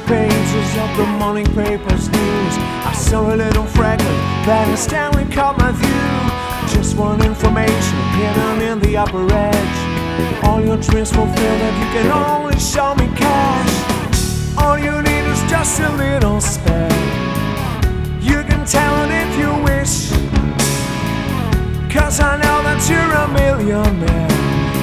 pages of the morning paper's news. I saw a little fragment that instantly caught my view. Just one information hidden in the upper edge. All your dreams fulfilled if you can only show me cash. All you need is just a little spare. You can tell it if you wish, 'cause I know that you're a millionaire.